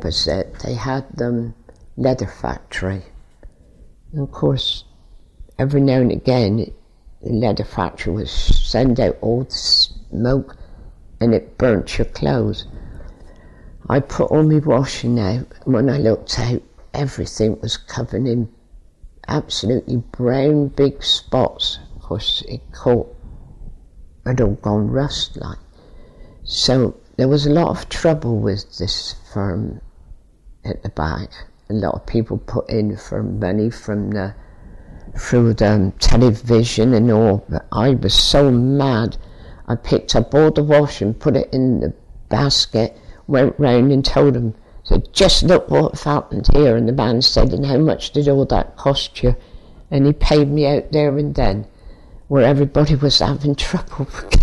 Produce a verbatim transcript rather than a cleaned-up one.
opposite, they had the um, leather factory. And of course, every now and again, the leather factory would send out all the smoke and it burnt your clothes. I put all my washing out, and when I looked out, everything was covered in absolutely brown big spots. Of course, it caught, had all gone rust like. So there was a lot of trouble with this firm at the back. A lot of people put in for money from the through the television and all, but I was so mad. I picked up all the washing, put it in the basket, went round and told them, said, just look what's happened here. And the man said, and how much did all that cost you? And he paid me out there and then, where everybody was having trouble.